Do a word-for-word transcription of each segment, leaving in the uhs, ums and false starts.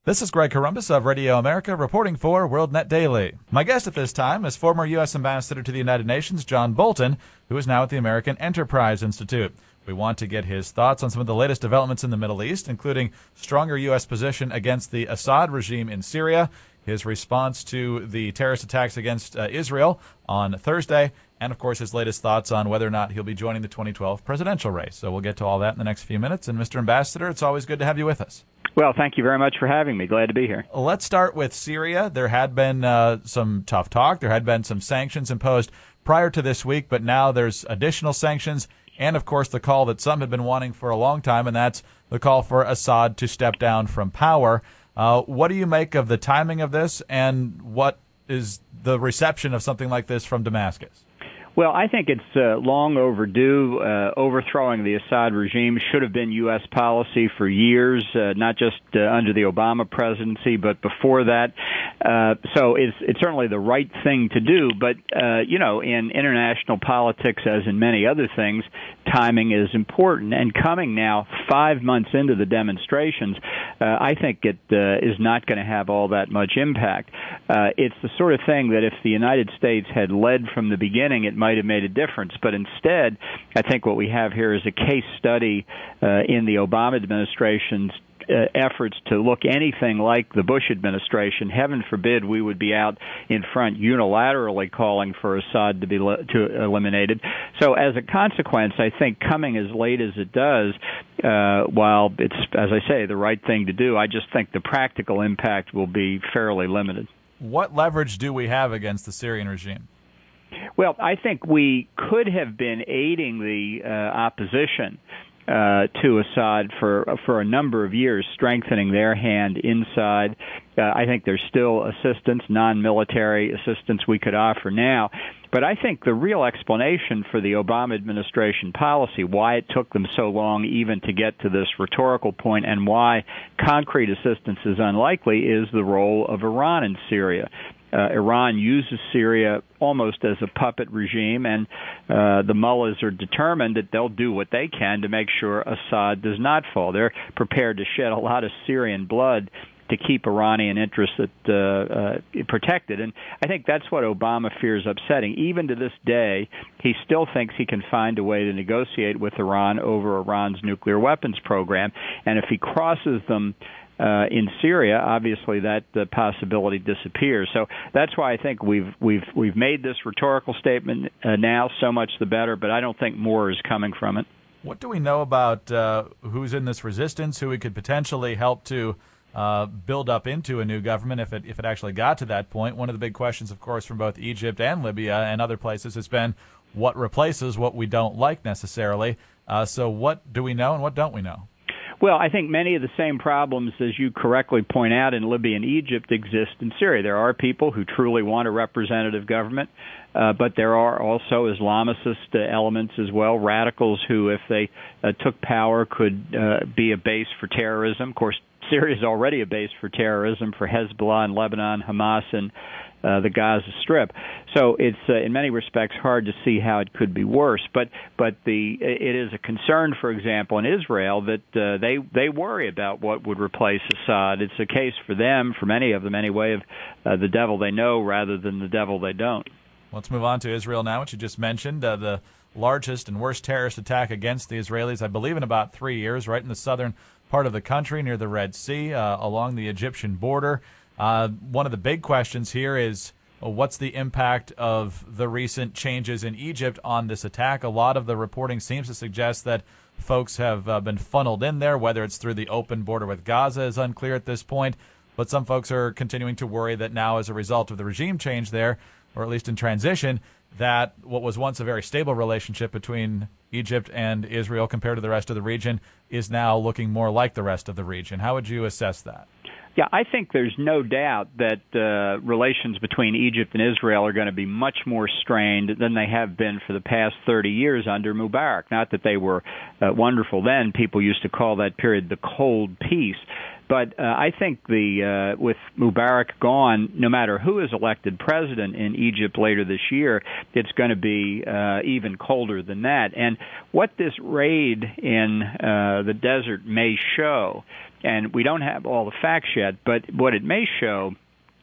This is Greg Corombos of Radio America reporting for WorldNet Daily. My guest at this time is former U S Ambassador to the United Nations, John Bolton, who is now at the American Enterprise Institute. We want to get his thoughts on some of the latest developments in the Middle East, including stronger U S position against the Assad regime in Syria, his response to the terrorist attacks against uh, Israel on Thursday, and, of course, his latest thoughts on whether or not he'll be joining the twenty twelve presidential race. So we'll get to all that in the next few minutes. And, Mister Ambassador, it's always good to have you with us. Well, thank you very much for having me. Glad to be here. Let's start with Syria. There had been uh, some tough talk. There had been some sanctions imposed prior to this week, but now there's additional sanctions and, of course, the call that some have been wanting for a long time, and that's the call for Assad to step down from power. Uh, what do you make of the timing of this, and what is the reception of something like this from Damascus? Well, I think it's uh, long overdue. Uh, overthrowing the Assad regime should have been U S policy for years, uh, not just uh, under the Obama presidency, but before that. Uh, so it's, it's certainly the right thing to do. But, uh, you know, in international politics, as in many other things, timing is important. And coming now five months into the demonstrations, uh, I think it uh, is not going to have all that much impact. Uh, it's the sort of thing that if the United States had led from the beginning, it might have made a difference. But instead, I think what we have here is a case study uh, in the Obama administration's Uh, efforts to look anything like the Bush administration. Heaven forbid we would be out in front unilaterally calling for Assad to be le- to eliminated. So as a consequence, I think coming as late as it does, uh, while it's, as I say, the right thing to do, I just think the practical impact will be fairly limited. What leverage do we have against the Syrian regime? Well, I think we could have been aiding the uh, opposition Uh, to Assad for for a number of years, strengthening their hand inside. Uh, I think there's still assistance, non-military assistance we could offer now. But I think the real explanation for the Obama administration policy, why it took them so long even to get to this rhetorical point, and why concrete assistance is unlikely, is the role of Iran in Syria. Uh, Iran uses Syria almost as a puppet regime, and uh, the mullahs are determined that they'll do what they can to make sure Assad does not fall. They're prepared to shed a lot of Syrian blood to keep Iranian interests uh, uh, protected. And I think that's what Obama fears upsetting. Even to this day, he still thinks he can find a way to negotiate with Iran over Iran's nuclear weapons program. And if he crosses them Uh, in Syria, obviously that uh, possibility disappears. So that's why I think we've we've we've made this rhetorical statement uh, now. So much the better, but I don't think more is coming from it. What do we know about uh, who's in this resistance, who we could potentially help to uh, build up into a new government if it if it actually got to that point? One of the big questions, of course, from both Egypt and Libya and other places has been what replaces what we don't like necessarily. Uh, so what do we know and what don't we know? Well, I think many of the same problems, as you correctly point out, in Libya and Egypt exist in Syria. There are people who truly want a representative government, uh, but there are also Islamicist uh, elements as well, radicals who, if they uh, took power, could uh, be a base for terrorism. Of course, Syria is already a base for terrorism for Hezbollah in Lebanon, Hamas in Uh, the Gaza Strip. So it's uh, in many respects hard to see how it could be worse. But but the it is a concern, for example, in Israel that uh, they they worry about what would replace Assad. It's a case for them, for many of them anyway, of uh, the devil they know rather than the devil they don't. Let's move on to Israel now, which you just mentioned. Uh, the largest and worst terrorist attack against the Israelis, I believe, in about three years, right in the southern part of the country near the Red Sea, uh, along the Egyptian border. Uh, one of the big questions here is, well, what's the impact of the recent changes in Egypt on this attack? A lot of the reporting seems to suggest that folks have uh, been funneled in there, whether it's through the open border with Gaza is unclear at this point, but some folks are continuing to worry that now as a result of the regime change there, or at least in transition, that what was once a very stable relationship between Egypt and Israel compared to the rest of the region is now looking more like the rest of the region. How would you assess that? Yeah, I think there's no doubt that uh, relations between Egypt and Israel are going to be much more strained than they have been for the past thirty years under Mubarak. Not that they were uh, wonderful then. People used to call that period the Cold Peace. But uh, I think the uh, with Mubarak gone, no matter who is elected president in Egypt later this year, it's going to be uh, even colder than that. And what this raid in uh, the desert may show and we don't have all the facts yet, but what it may show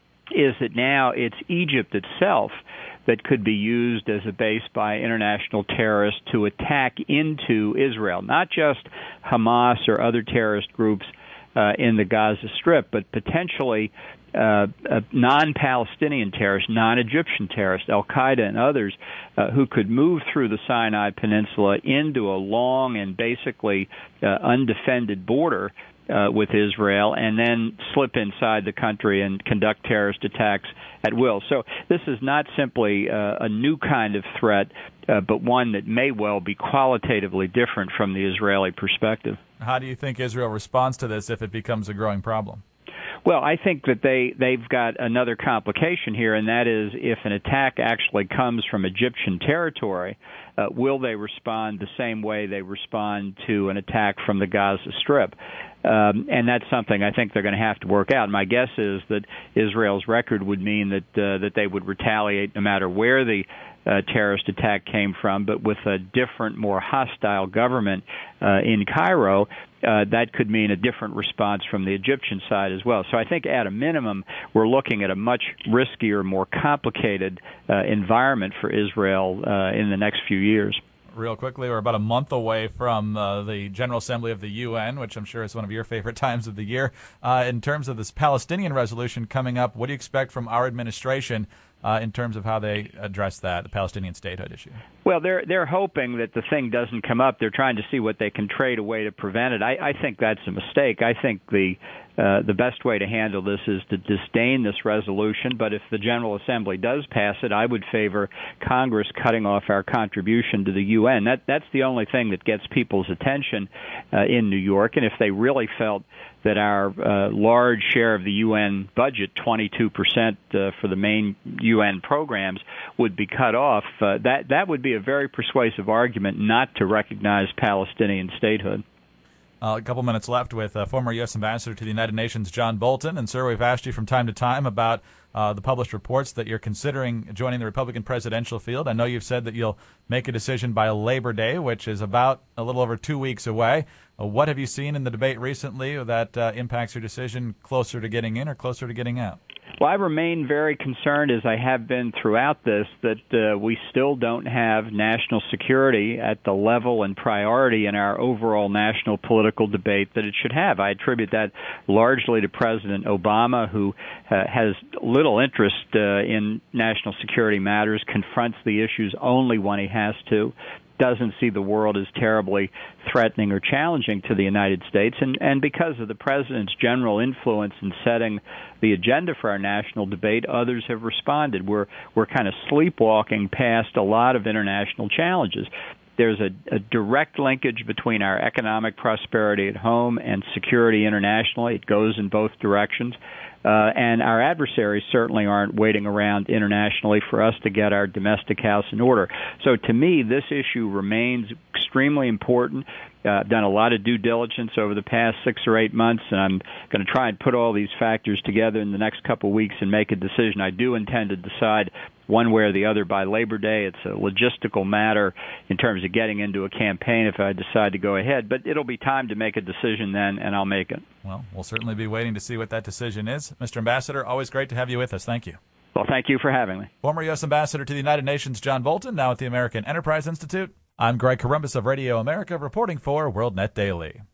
is that now it's Egypt itself that could be used as a base by international terrorists to attack into Israel, not just Hamas or other terrorist groups uh, in the Gaza Strip, but potentially uh, uh, non-Palestinian terrorists, non-Egyptian terrorists, Al-Qaeda and others, uh, who could move through the Sinai Peninsula into a long and basically uh, undefended border Uh, with Israel, and then slip inside the country and conduct terrorist attacks at will. So this is not simply uh, a new kind of threat, uh, but one that may well be qualitatively different from the Israeli perspective. How do you think Israel responds to this if it becomes a growing problem? Well, I think that they, they've got another complication here, and that is if an attack actually comes from Egyptian territory, uh, will they respond the same way they respond to an attack from the Gaza Strip? Um, and that's something I think they're going to have to work out. My guess is that Israel's record would mean that uh, that they would retaliate no matter where the uh, terrorist attack came from, but with a different, more hostile government uh, in Cairo, uh, that could mean a different response from the Egyptian side as well. So I think at a minimum, we're looking at a much riskier, more complicated uh, environment for Israel uh, in the next few years. Real quickly, we're about a month away from uh, the General Assembly of the U N, which I'm sure is one of your favorite times of the year. Uh, in terms of this Palestinian resolution coming up, what do you expect from our administration uh, in terms of how they address that, the Palestinian statehood issue? Well, they're they're hoping that the thing doesn't come up. They're trying to see what they can trade away to prevent it. I, I think that's a mistake. I think the uh, the best way to handle this is to disdain this resolution. But if the General Assembly does pass it, I would favor Congress cutting off our contribution to the U N. That that's the only thing that gets people's attention uh, in New York. And if they really felt that our uh, large share of the U N budget, twenty-two percent uh, for the main U N programs, would be cut off, uh, that that would be a very persuasive argument not to recognize Palestinian statehood. Uh, a couple minutes left with uh, former U S Ambassador to the United Nations, John Bolton. And, sir, we've asked you from time to time about uh, the published reports that you're considering joining the Republican presidential field. I know you've said that you'll make a decision by Labor Day, which is about a little over two weeks away. Uh, what have you seen in the debate recently that uh, impacts your decision closer to getting in or closer to getting out? Well, I remain very concerned, as I have been throughout this, that uh, we still don't have national security at the level and priority in our overall national political debate that it should have. I attribute that largely to President Obama, who uh, has little interest uh, in national security matters, confronts the issues only when he has to, doesn't see the world as terribly threatening or challenging to the United States. And, and because of the president's general influence in setting the agenda for our national debate, others have responded. We're, we're kind of sleepwalking past a lot of international challenges. There's a, a direct linkage between our economic prosperity at home and security internationally. It goes in both directions. Uh, and our adversaries certainly aren't waiting around internationally for us to get our domestic house in order. So to me, this issue remains extremely important. Uh, I've done a lot of due diligence over the past six or eight months, and I'm going to try and put all these factors together in the next couple of weeks and make a decision. I do intend to decide one way or the other by Labor Day. It's a logistical matter in terms of getting into a campaign if I decide to go ahead, but it'll be time to make a decision then, and I'll make it. Well, we'll certainly be waiting to see what that decision is. Mister Ambassador, always great to have you with us. Thank you. Well, thank you for having me. Former U S Ambassador to the United Nations, John Bolton, now at the American Enterprise Institute. I'm Greg Corombos of Radio America, reporting for WorldNet Daily.